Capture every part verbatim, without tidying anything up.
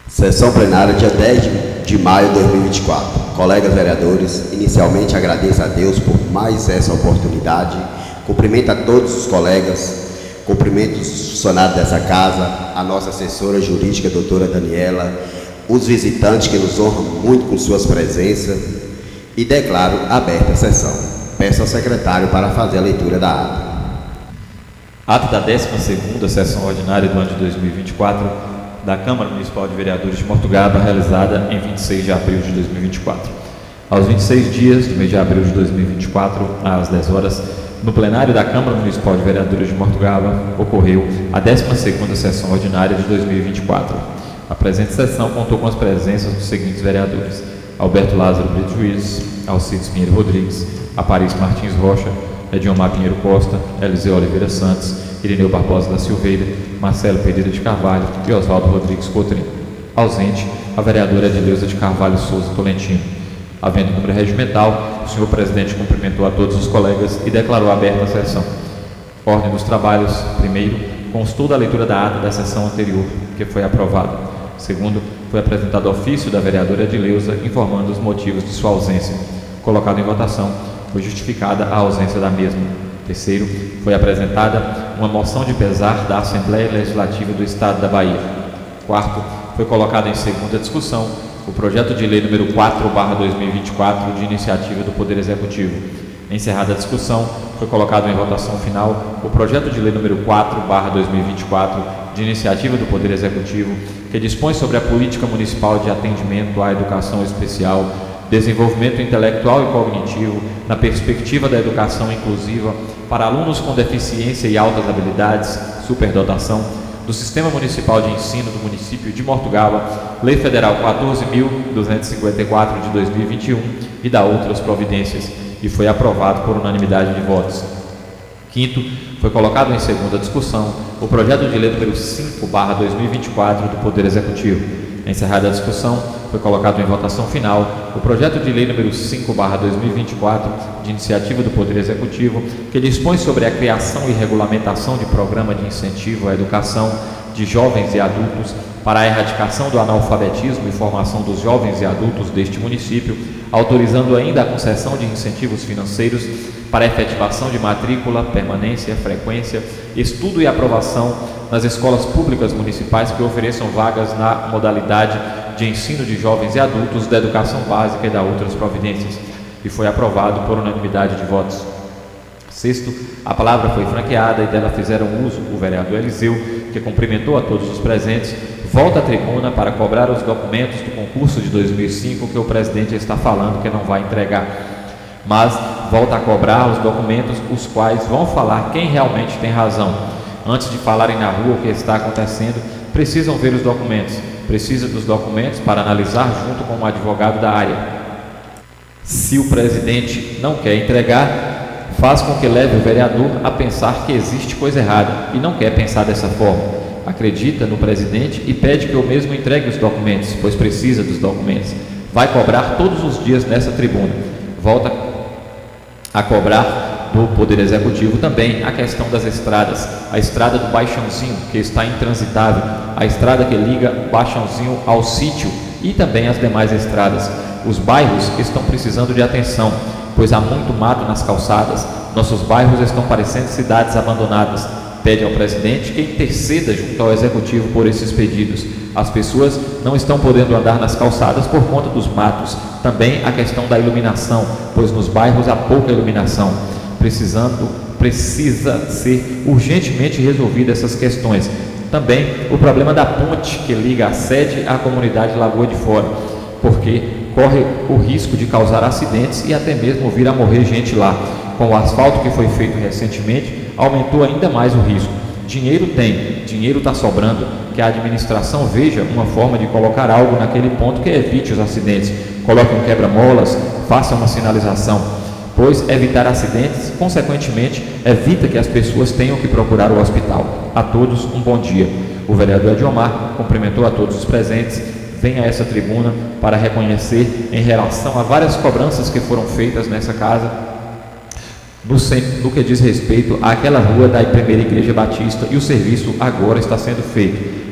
Sessão plenária, dia dez de maio de dois mil e vinte e quatro. Colegas vereadores, inicialmente agradeço a Deus por mais essa oportunidade. Cumprimento a todos os colegas, cumprimento os funcionários dessa casa, a nossa assessora jurídica, doutora Daniela, os visitantes que nos honram muito com suas presenças e declaro aberta a sessão. Peço ao secretário para fazer a leitura da ata. Ata da décima segunda sessão ordinária do ano de dois mil e vinte e quatro da Câmara Municipal de Vereadores de Mortugaba, realizada em vinte e seis de abril de dois mil e vinte e quatro. Aos vinte e seis dias do mês de abril de dois mil e vinte e quatro, às dez horas, no plenário da Câmara Municipal de Vereadores de Mortugaba, ocorreu a décima segunda sessão ordinária de dois mil e vinte e quatro. A presente sessão contou com as presenças dos seguintes vereadores: Alberto Lázaro Brito Juiz, Alcides Pinheiro Rodrigues, Aparício Martins Rocha, Ediomar Pinheiro Costa, Eliseu Oliveira Santos, Irineu Barbosa da Silveira, Marcelo Pereira de Carvalho e Oswaldo Rodrigues Cotrim. Ausente, a vereadora Edileuza de Carvalho Souza Tolentino. Havendo número regimental, o senhor presidente cumprimentou a todos os colegas e declarou aberta a sessão. Ordem dos trabalhos. Primeiro, constou da leitura da ata da sessão anterior, que foi aprovada. Segundo, foi apresentado ofício da vereadora Edileuza informando os motivos de sua ausência. Colocado em votação, foi justificada a ausência da mesma. Terceiro, foi apresentada uma moção de pesar da Assembleia Legislativa do Estado da Bahia. Quarto, foi colocado em segunda discussão o projeto de lei número quatro barra dois mil e vinte e quatro de iniciativa do Poder Executivo. Encerrada a discussão, foi colocado em votação final o projeto de lei número quatro barra dois mil e vinte e quatro de iniciativa do Poder Executivo, que dispõe sobre a política municipal de atendimento à educação especial, desenvolvimento intelectual e cognitivo na perspectiva da educação inclusiva para alunos com deficiência e altas habilidades, superdotação, do Sistema Municipal de Ensino do município de Mortugaba, Lei Federal quatorze mil duzentos e cinquenta e quatro de dois mil e vinte e um e da outras providências, e foi aprovado por unanimidade de votos. Quinto, foi colocado em segunda discussão o projeto de lei número cinco barra dois mil e vinte e quatro do Poder Executivo. Encerrada a discussão, foi colocado em votação final o projeto de lei número cinco barra dois mil e vinte e quatro de iniciativa do Poder Executivo, que dispõe sobre a criação e regulamentação de programa de incentivo à educação de jovens e adultos para a erradicação do analfabetismo e formação dos jovens e adultos deste município, autorizando ainda a concessão de incentivos financeiros para a efetivação de matrícula, permanência, frequência, estudo e aprovação nas escolas públicas municipais que ofereçam vagas na modalidade de ensino de jovens e adultos da educação básica e da outras providências, e foi aprovado por unanimidade de votos. Sexto, a palavra foi franqueada e dela fizeram uso o vereador Eliseu, que cumprimentou a todos os presentes, volta à tribuna para cobrar os documentos do concurso de dois mil e cinco que o presidente está falando que não vai entregar, mas volta a cobrar os documentos, os quais vão falar quem realmente tem razão. Antes de falarem na rua o que está acontecendo, precisam ver os documentos. Precisa dos documentos para analisar junto com um advogado da área. Se o presidente não quer entregar, faz com que leve o vereador a pensar que existe coisa errada e não quer pensar dessa forma. Acredita no presidente e pede que eu mesmo entregue os documentos, pois precisa dos documentos. Vai cobrar todos os dias nessa tribuna. Volta a cobrar do Poder Executivo também a questão das estradas, a estrada do Baixãozinho, que está intransitável, a estrada que liga Baixãozinho ao sítio e também as demais estradas. Os bairros estão precisando de atenção, pois há muito mato nas calçadas, nossos bairros estão parecendo cidades abandonadas. Pede ao presidente que interceda junto ao Executivo por esses pedidos. As pessoas não estão podendo andar nas calçadas por conta dos matos. Também a questão da iluminação, pois nos bairros há pouca iluminação. Precisando, precisa ser urgentemente resolvida essas questões. Também o problema da ponte que liga a sede à comunidade Lagoa de Fora, porque corre o risco de causar acidentes e até mesmo vir a morrer gente lá. Com o asfalto que foi feito recentemente, aumentou ainda mais o risco. Dinheiro tem, dinheiro está sobrando, que a administração veja uma forma de colocar algo naquele ponto que evite os acidentes. Coloque um quebra-molas, faça uma sinalização, pois evitar acidentes, consequentemente, evita que as pessoas tenham que procurar o hospital. A todos, um bom dia. O vereador Ediomar cumprimentou a todos os presentes, vem a essa tribuna para reconhecer em relação a várias cobranças que foram feitas nessa casa, no, no que diz respeito àquela rua da primeira Igreja Batista, e o serviço agora está sendo feito.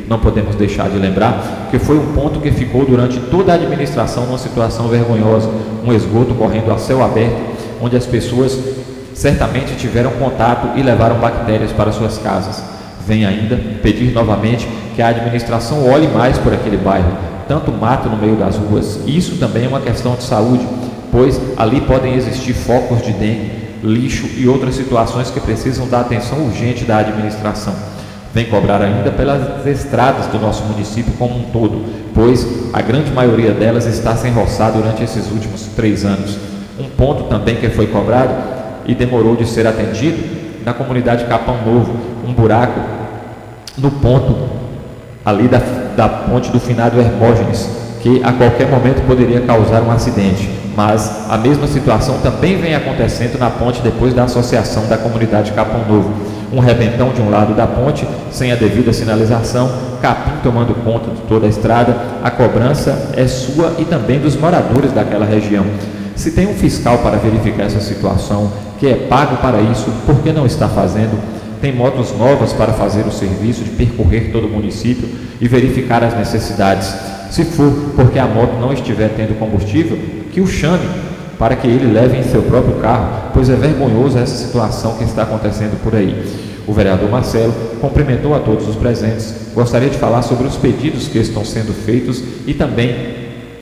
não podemos deixar de lembrar que foi um ponto que ficou durante toda a administração numa situação vergonhosa, um esgoto correndo a céu aberto, onde as pessoas certamente tiveram contato e levaram bactérias para suas casas. Vem ainda pedir novamente que a administração olhe mais por aquele bairro, tanto mato no meio das ruas. Isso também é uma questão de saúde, pois ali podem existir focos de dengue, lixo e outras situações que precisam da atenção urgente da administração. Vem cobrar ainda pelas estradas do nosso município como um todo, pois a grande maioria delas está sem roçar durante esses últimos três anos. Um ponto também que foi cobrado e demorou de ser atendido, na comunidade Capão Novo, um buraco no ponto ali da, da ponte do finado Hermógenes, que a qualquer momento poderia causar um acidente, mas a mesma situação também vem acontecendo na ponte depois da associação da comunidade Capão Novo. Um rebentão de um lado da ponte, sem a devida sinalização, capim tomando conta de toda a estrada. A cobrança é sua e também dos moradores daquela região. Se tem um fiscal para verificar essa situação, que é pago para isso, por que não está fazendo? Tem motos novas para fazer o serviço de percorrer todo o município e verificar as necessidades. Se for porque a moto não estiver tendo combustível, que o chame para que ele leve em seu próprio carro, pois é vergonhoso essa situação que está acontecendo por aí. O vereador Marcelo cumprimentou a todos os presentes, gostaria de falar sobre os pedidos que estão sendo feitos e também,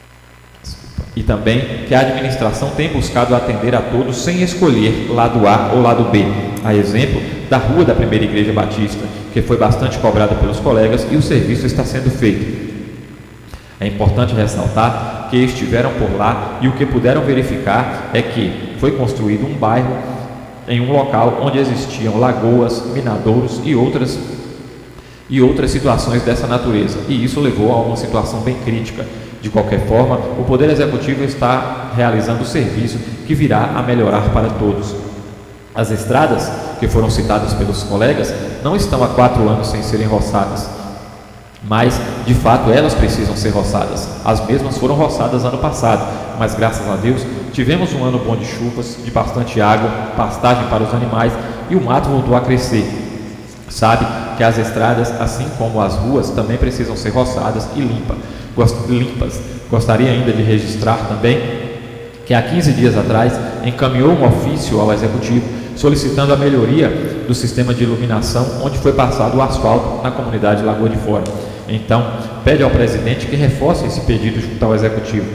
e também que a administração tem buscado atender a todos sem escolher lado A ou lado B, a exemplo da Rua da Primeira Igreja Batista, que foi bastante cobrada pelos colegas e o serviço está sendo feito. É importante ressaltar que estiveram por lá e o que puderam verificar é que foi construído um bairro em um local onde existiam lagoas, minadouros e outras, e outras situações dessa natureza, e isso levou a uma situação bem crítica. De qualquer forma, o Poder Executivo está realizando o serviço que virá a melhorar para todos. As estradas que foram citadas pelos colegas não estão há quatro anos sem serem roçadas, mas de fato elas precisam ser roçadas. As mesmas foram roçadas ano passado, mas graças a Deus tivemos um ano bom de chuvas, de bastante água, pastagem para os animais e o mato voltou a crescer. Sabe que as estradas, assim como as ruas, também precisam ser roçadas e limpa, limpas. Gostaria ainda de registrar também que há quinze dias atrás encaminhou um ofício ao Executivo solicitando a melhoria do sistema de iluminação onde foi passado o asfalto na comunidade Lagoa de Fora. Então, pede ao presidente que reforce esse pedido junto ao Executivo.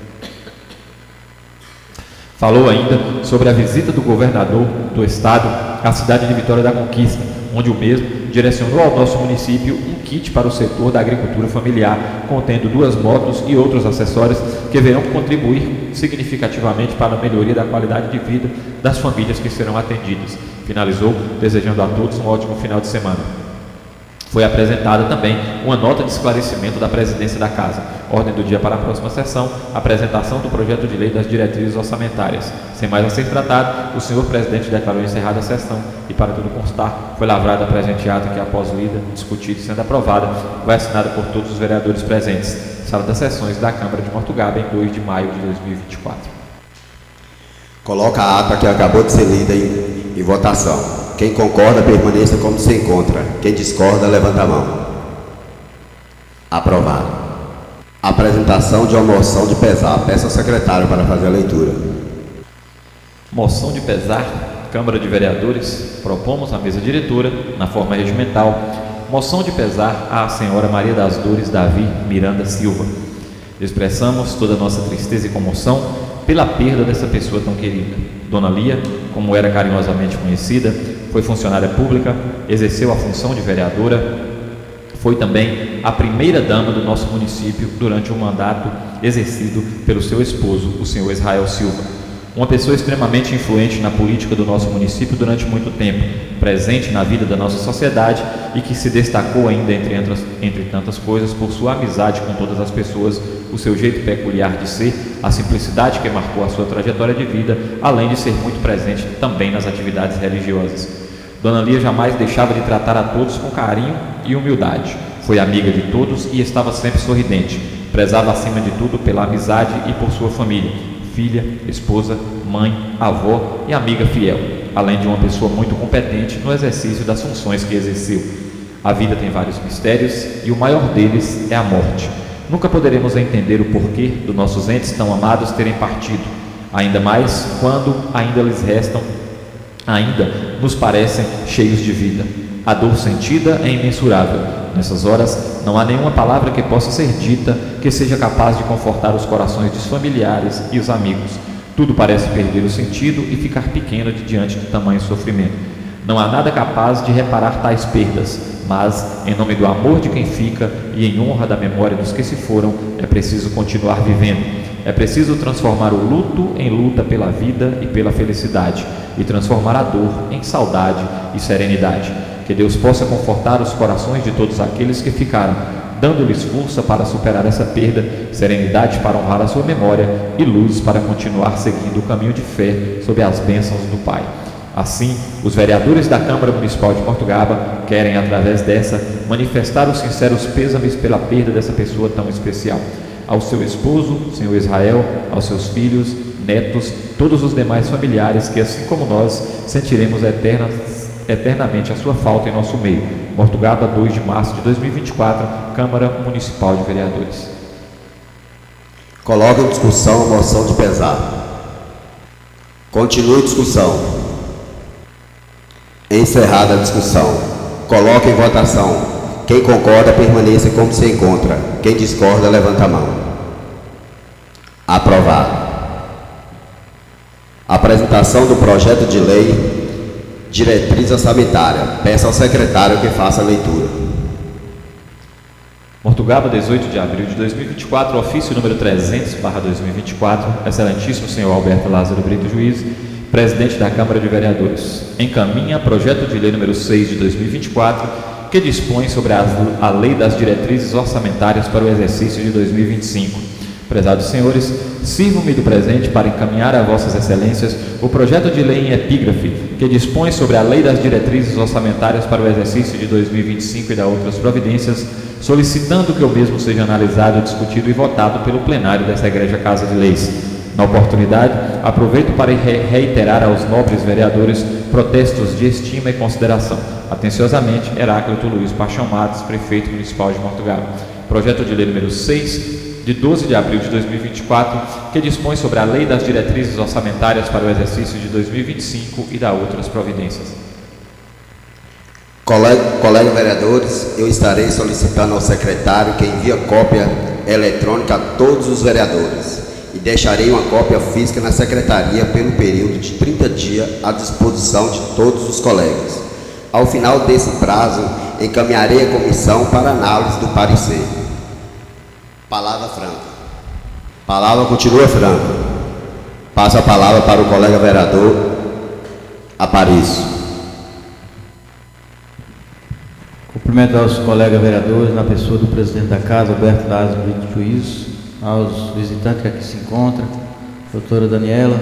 Falou ainda sobre a visita do governador do estado à cidade de Vitória da Conquista, onde o mesmo direcionou ao nosso município um kit para o setor da agricultura familiar, contendo duas motos e outros acessórios que verão contribuir significativamente para a melhoria da qualidade de vida das famílias que serão atendidas. Finalizou desejando a todos um ótimo final de semana. Foi apresentada também uma nota de esclarecimento da presidência da Casa. Ordem do dia para a próxima sessão, apresentação do projeto de lei das diretrizes orçamentárias. Sem mais a ser tratado, o senhor presidente declarou encerrada a sessão e, para tudo constar, foi lavrada a presente ata que, após lida, discutida e sendo aprovada, vai assinada por todos os vereadores presentes. Sala das sessões da Câmara de Mortugaba, em dois de maio de dois mil e vinte e quatro. Coloca a ata que acabou de ser lida em, em votação. Quem concorda, permaneça como se encontra. Quem discorda, levanta a mão. Aprovado. Apresentação de uma moção de pesar. Peço ao secretário para fazer a leitura. Moção de pesar, Câmara de Vereadores. Propomos à mesa diretora, na forma regimental, moção de pesar à senhora Maria das Dores Davi Miranda Silva. Expressamos toda a nossa tristeza e comoção pela perda dessa pessoa tão querida. Dona Lia, como era carinhosamente conhecida, foi funcionária pública, exerceu a função de vereadora, foi também a primeira dama do nosso município durante o mandato exercido pelo seu esposo, o senhor Israel Silva. Uma pessoa extremamente influente na política do nosso município durante muito tempo, presente na vida da nossa sociedade e que se destacou ainda, entre, entre tantas coisas, por sua amizade com todas as pessoas, o seu jeito peculiar de ser, a simplicidade que marcou a sua trajetória de vida, além de ser muito presente também nas atividades religiosas. Dona Lia jamais deixava de tratar a todos com carinho e humildade. Foi amiga de todos e estava sempre sorridente. Prezava acima de tudo pela amizade e por sua família, filha, esposa, mãe, avó e amiga fiel, além de uma pessoa muito competente no exercício das funções que exerceu. A vida tem vários mistérios e o maior deles é a morte. Nunca poderemos entender o porquê dos nossos entes tão amados terem partido, ainda mais quando ainda lhes restam, ainda nos parecem cheios de vida. A dor sentida é imensurável. Nessas horas, não há nenhuma palavra que possa ser dita que seja capaz de confortar os corações dos familiares e os amigos. Tudo parece perder o sentido e ficar pequeno de diante de tamanho sofrimento. Não há nada capaz de reparar tais perdas, mas, em nome do amor de quem fica e em honra da memória dos que se foram, é preciso continuar vivendo. É preciso transformar o luto em luta pela vida e pela felicidade, e transformar a dor em saudade e serenidade. Que Deus possa confortar os corações de todos aqueles que ficaram, dando-lhes força para superar essa perda, serenidade para honrar a sua memória e luz para continuar seguindo o caminho de fé sob as bênçãos do Pai. Assim, os vereadores da Câmara Municipal de Mortugaba querem, através dessa, manifestar os sinceros pêsames pela perda dessa pessoa tão especial. Ao seu esposo, senhor Israel, aos seus filhos, netos, todos os demais familiares que, assim como nós, sentiremos eternas, eternamente a sua falta em nosso meio. Mortugaba, dois de março de dois mil e vinte e quatro, Câmara Municipal de Vereadores. Coloca em discussão a moção de pesar. Continue a discussão. Encerrada a discussão. Coloque em votação. Quem concorda, permaneça como se encontra. Quem discorda, levanta a mão. Aprovado. Apresentação do projeto de lei Diretriz Orçamentária. Peço ao secretário que faça a leitura. Mortugaba, dezoito de abril de dois mil e vinte e quatro, ofício número trezentos barra dois mil e vinte e quatro, excelentíssimo senhor Alberto Lázaro Brito, juiz, presidente da Câmara de Vereadores, encaminha projeto de lei número seis de dois mil e vinte e quatro, que dispõe sobre a, a Lei das Diretrizes Orçamentárias para o exercício de dois mil e vinte e cinco. Prezados senhores, sirvo-me do presente para encaminhar a vossas excelências o projeto de lei em epígrafe, que dispõe sobre a Lei das Diretrizes Orçamentárias para o exercício de dois mil e vinte e cinco e da outras providências, solicitando que o mesmo seja analisado, discutido e votado pelo plenário dessa egregia Casa de Leis. Na oportunidade, aproveito para reiterar aos nobres vereadores protestos de estima e consideração. Atenciosamente, Heráclito Luiz Paixão Matos, prefeito municipal de Mortugaba. Projeto de lei número seis, de doze de abril de dois mil e vinte e quatro, que dispõe sobre a Lei das Diretrizes Orçamentárias para o exercício de dois mil e vinte e cinco e da outras providências. Colega, colega vereadores, eu estarei solicitando ao secretário que envie cópia eletrônica a todos os vereadores e deixarei uma cópia física na secretaria pelo período de trinta dias à disposição de todos os colegas. Ao final desse prazo, encaminharei a comissão para análise do parecer. Palavra franca. Palavra continua franca. Passo a palavra para o colega vereador Aparício. Cumprimento aos colegas vereadores, na pessoa do presidente da Casa, Alberto Lázaro Brito, juiz, aos visitantes que aqui se encontram, doutora Daniela.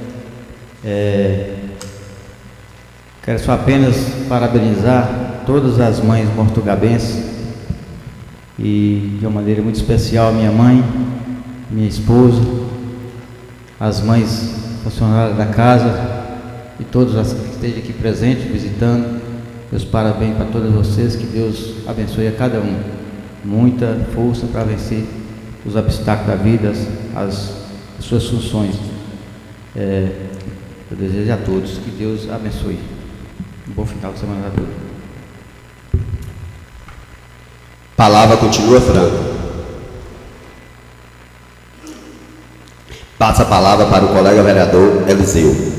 É, quero só apenas parabenizar todas as mães mortugabenses e, de uma maneira muito especial, minha mãe, minha esposa, as mães funcionárias da casa e todos as que estejam aqui presentes, visitando. Meus parabéns para todas vocês, que Deus abençoe a cada um. Muita força para vencer os obstáculos da vida, as, as suas funções. É, eu desejo a todos que Deus abençoe. Um bom final de semana a todos. Palavra continua franca. Passa a palavra para o colega vereador Eliseu.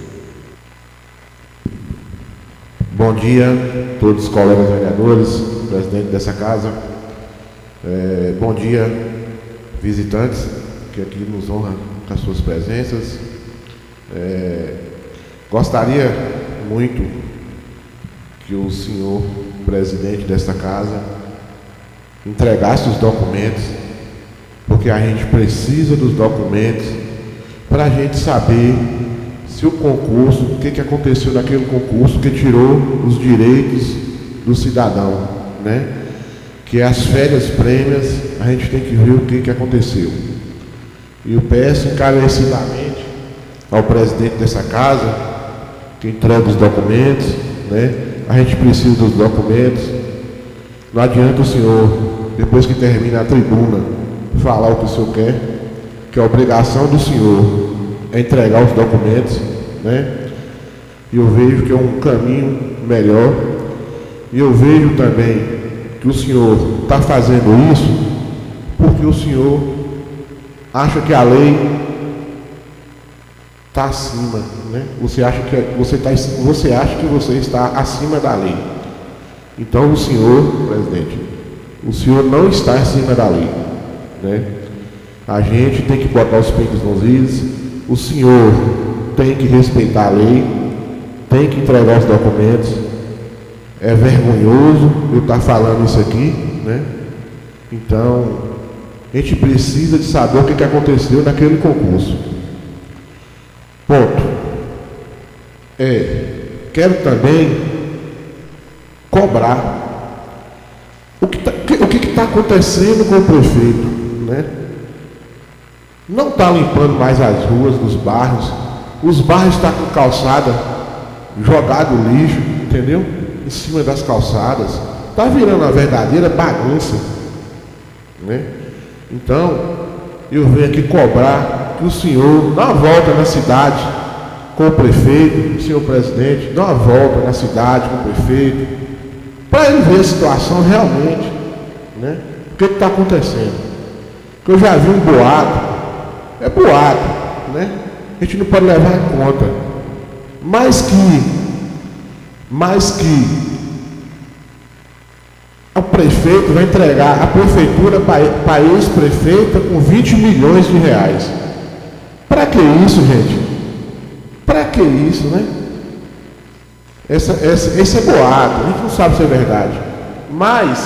Bom dia a todos os colegas vereadores, presidente dessa casa. É, bom dia, visitantes que aqui nos honram com as suas presenças. É, gostaria muito que o senhor presidente desta casa entregasse os documentos, porque a gente precisa dos documentos para a gente saber se o concurso, o que, que aconteceu naquele concurso que tirou os direitos do cidadão, né? Que é as férias prêmias, a gente tem que ver o que, que aconteceu. E eu peço encarecidamente ao presidente dessa casa que entregue os documentos, né? A gente precisa dos documentos Não adianta o senhor, depois que termina a tribuna, falar o que o senhor quer, que a obrigação do senhor é entregar os documentos, né? E eu vejo que é um caminho melhor. E eu vejo também que o senhor está fazendo isso porque o senhor acha que a lei está acima, né? Você acha que você, tá, você acha que você está acima da lei. Então o senhor, presidente, o senhor não está acima da lei, né? A gente tem que botar os pingos nos is, o senhor tem que respeitar a lei, tem que entregar os documentos. É vergonhoso eu estar falando isso aqui, né? Então, a gente precisa de saber o que, que aconteceu naquele concurso. Ponto. É, quero também cobrar o que está acontecendo com o prefeito, né? Não está limpando mais as ruas dos bairros. Os bairros estão com calçada jogado lixo, entendeu? Em cima das calçadas. Está virando uma verdadeira bagunça, né? Então, eu venho aqui cobrar que o senhor dá uma volta na cidade com o prefeito, senhor presidente, dá uma volta na cidade com o prefeito, para ele ver a situação realmente, né? O que está acontecendo. Porque eu já vi um boato, é boato, né? A gente não pode levar em conta. Mas que, mas que o prefeito vai entregar a prefeitura para a ex-prefeita com vinte milhões de reais. Para que isso, gente? Para que isso, né? Essa, essa, esse é boato, a gente não sabe se é verdade. Mas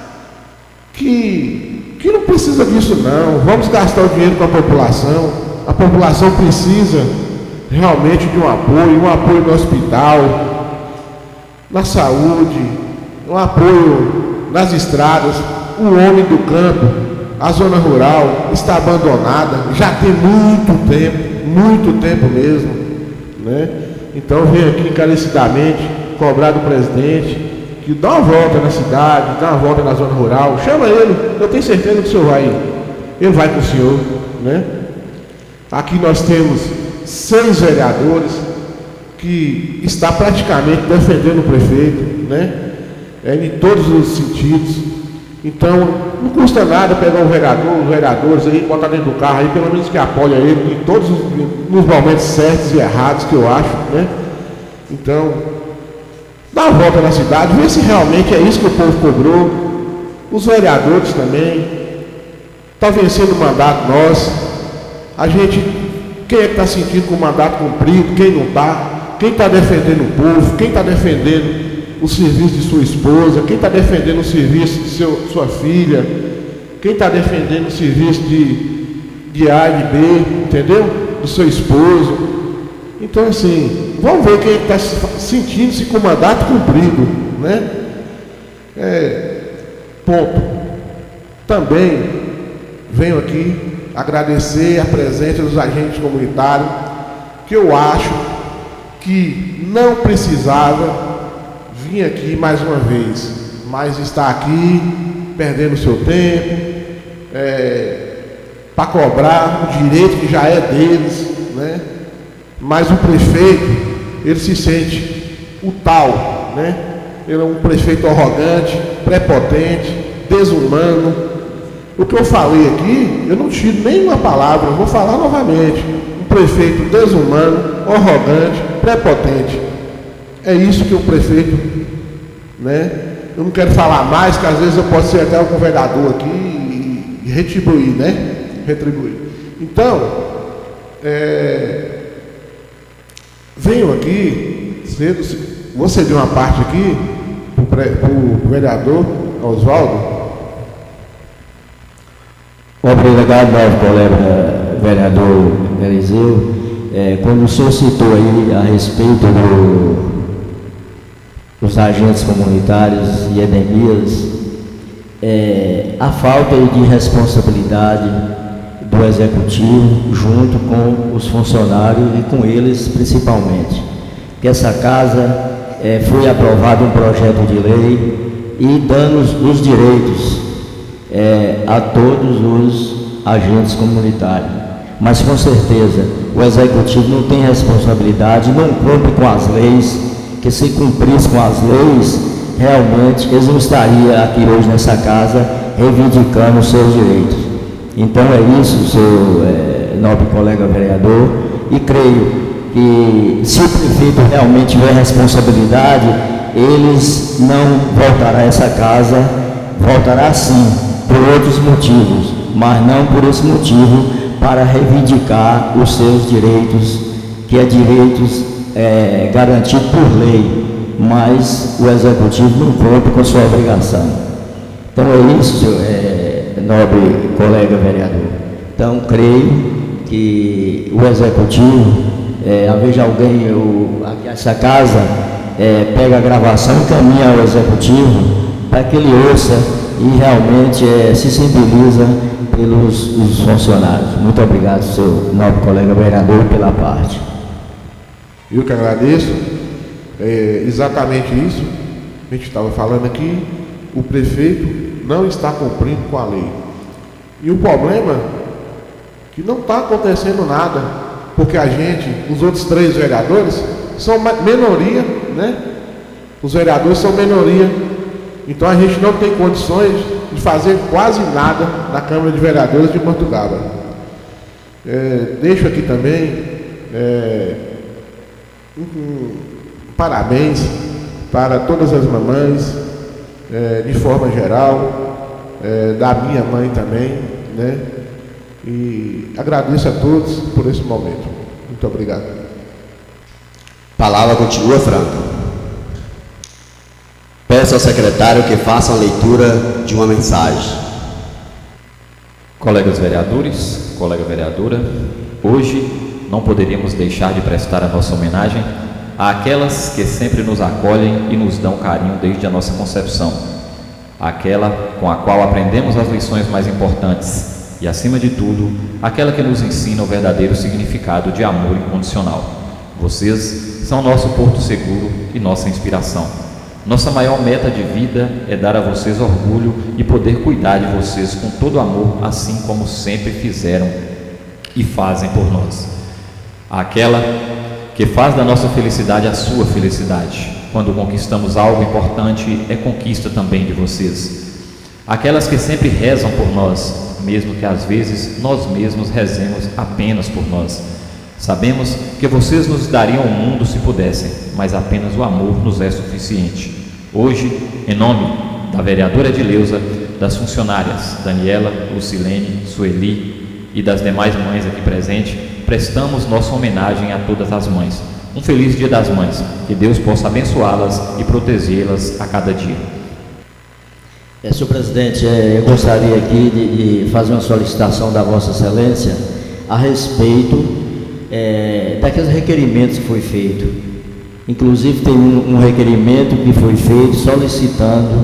que, que não precisa disso não. Vamos gastar o dinheiro com a população. A população precisa realmente de um apoio, um apoio no hospital, na saúde, um apoio nas estradas. O homem do campo, a zona rural está abandonada, já tem muito tempo, muito tempo mesmo, né? Então venho aqui encarecidamente cobrar do presidente que dá uma volta na cidade, dá uma volta na zona rural, chama ele, eu tenho certeza que o senhor vai, ele vai com o senhor, né? Aqui nós temos seis vereadores que está praticamente defendendo o prefeito, né? É, em todos os sentidos. Então, não custa nada pegar um vereador, os vereadores aí, botar dentro do carro aí, pelo menos que apoia ele em todos os nos momentos certos e errados que eu acho, né? Então, dá uma volta na cidade, vê se realmente é isso que o povo cobrou. Os vereadores também, está vencendo o mandato nosso. A gente, quem é que está sentindo com o mandato cumprido, quem não está, quem está defendendo o povo, quem está defendendo o serviço de sua esposa, quem está defendendo o serviço de seu, sua filha, quem está defendendo o serviço de, de A e de B, entendeu? Do seu esposo. Então, assim, vamos ver quem está sentindo-se com o mandato cumprido, né? É, ponto. Também venho aqui agradecer a presença dos agentes comunitários, que eu acho que não precisava vir aqui mais uma vez, mas está aqui perdendo seu tempo é, para cobrar o direito que já é deles, né? Mas o prefeito, ele se sente o tal, né? Ele é um prefeito arrogante, prepotente, desumano. O que eu falei aqui, eu não tiro nenhuma palavra, eu vou falar novamente. Um prefeito desumano, arrogante, prepotente. É isso que o prefeito, né? Eu não quero falar mais, que às vezes eu posso ser até o governador aqui e, e retribuir, né? Retribuir. Então, é, venho aqui, cedo, vou ceder uma parte aqui para o vereador Oswaldo. Obrigado, nosso colega vereador Eliseu. É, quando o senhor citou aí a respeito do, dos agentes comunitários e Edemias, é, a falta de responsabilidade do executivo junto com os funcionários e com eles principalmente. Que essa casa é, foi aprovado um projeto de lei e dando os direitos é, a todos os agentes comunitários. Mas com certeza o Executivo não tem responsabilidade, não cumpre com as leis, que se cumprisse com as leis, realmente eles não estariam aqui hoje nessa casa reivindicando os seus direitos. Então é isso, seu é, nobre colega vereador, e creio que se o prefeito realmente tiver responsabilidade, eles não voltarão a essa casa, voltará sim, por outros motivos, mas não por esse motivo, para reivindicar os seus direitos, que é direitos é, garantidos por lei, mas o Executivo não cumpre com sua obrigação. Então é isso, senhor, é, nobre colega vereador. Então creio que o Executivo, é, a vez de alguém, eu, aqui essa casa, é, pega a gravação e encaminha ao Executivo para que ele ouça e realmente é, se sensibiliza pelos os funcionários. Muito obrigado, seu nobre colega vereador, pela parte. Eu que agradeço. É exatamente isso. A gente estava falando aqui, o prefeito não está cumprindo com a lei. E o problema é que não está acontecendo nada, porque a gente, os outros três vereadores, são minoria, né? Os vereadores são minoria. Então a gente não tem condições de fazer quase nada na Câmara de Vereadores de Mortugaba. É, deixo aqui também é, um, um, parabéns para todas as mamães, é, de forma geral, é, da minha mãe também, né? E agradeço a todos por esse momento. Muito obrigado. Palavra continua franca. Peço ao secretário que faça a leitura de uma mensagem. Colegas vereadores, colega vereadora, hoje não poderíamos deixar de prestar a nossa homenagem àquelas que sempre nos acolhem e nos dão carinho desde a nossa concepção, aquela com a qual aprendemos as lições mais importantes e, acima de tudo, aquela que nos ensina o verdadeiro significado de amor incondicional. Vocês são nosso porto seguro e nossa inspiração. Nossa maior meta de vida é dar a vocês orgulho e poder cuidar de vocês com todo amor, assim como sempre fizeram e fazem por nós. Aquela que faz da nossa felicidade a sua felicidade. Quando conquistamos algo importante, é conquista também de vocês. Aquelas que sempre rezam por nós, mesmo que às vezes nós mesmos rezemos apenas por nós. Sabemos que vocês nos dariam o mundo se pudessem, mas apenas o amor nos é suficiente. Hoje, em nome da vereadora Edileuza, das funcionárias Daniela, Lucilene, Sueli e das demais mães aqui presentes, prestamos nossa homenagem a todas as mães. Um feliz Dia das Mães, que Deus possa abençoá-las e protegê-las a cada dia. É, senhor presidente, é, eu gostaria aqui de, de fazer uma solicitação da Vossa Excelência a respeito é, daqueles requerimentos que foi feito. Inclusive tem um, um requerimento que foi feito solicitando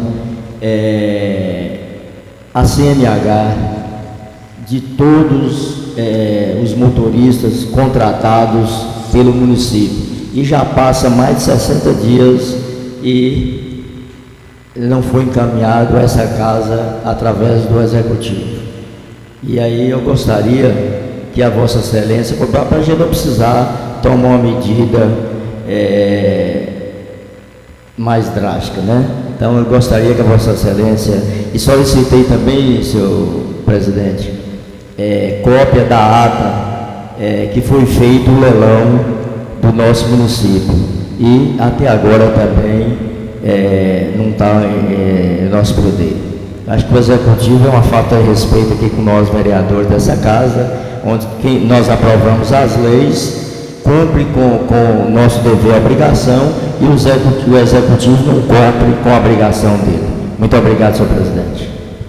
é, a C N H de todos é, os motoristas contratados pelo município. E já passa mais de sessenta dias e não foi encaminhado essa casa através do Executivo. E aí eu gostaria que a Vossa Excelência, para a gente não precisar tomar uma medida é, mais drástica, né? Então eu gostaria que a Vossa Excelência, e solicitei também, senhor presidente, é, cópia da ata é, que foi feito o leilão do nosso município, e até agora também é, não está em é, nosso poder. Acho que o Executivo é uma falta de respeito aqui com nós vereadores dessa casa, onde quem, nós aprovamos as leis, cumpre com, com o nosso dever e obrigação, e o Executivo, o Executivo não cumpre com a obrigação dele. Muito obrigado, senhor presidente.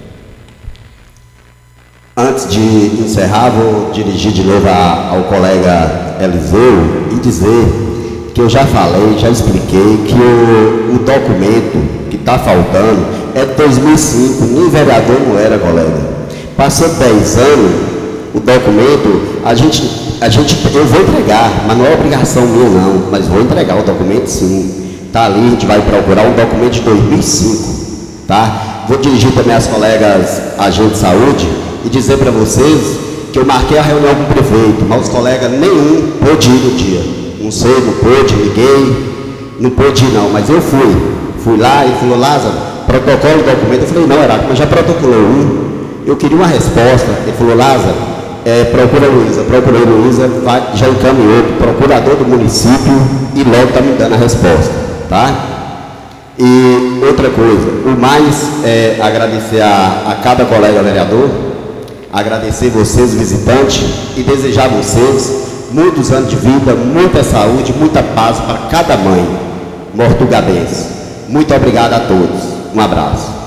Antes de encerrar, vou dirigir de novo a, ao colega Eliseu e dizer que eu já falei, já expliquei que o, o documento que está faltando é de dois mil e cinco, nem vereador não era, colega. Passou dez anos, o documento, a gente, a gente, eu vou entregar, mas não é obrigação minha não, mas vou entregar o documento sim. Está ali, a gente vai procurar um documento de dois mil e cinco. tá? Vou dirigir também às colegas agentes de saúde e dizer para vocês que eu marquei a reunião com o prefeito, mas os colegas nenhum pôde ir no dia. Não sei, não pôde, liguei, não pôde ir não, mas eu fui. Fui lá e falou, Lázaro, protocolo, documento. Eu falei, não, Heráclito, mas já protocolou um. Eu queria uma resposta. Ele falou, Lázaro, é, procura a Luísa. Procurei a Luísa, já encaminhou para o procurador do município e logo está me dando a resposta, tá? E outra coisa, o mais é agradecer a, a cada colega vereador, agradecer vocês, visitantes, e desejar a vocês muitos anos de vida, muita saúde, muita paz para cada mãe mortugabense. Muito obrigado a todos. Um abraço.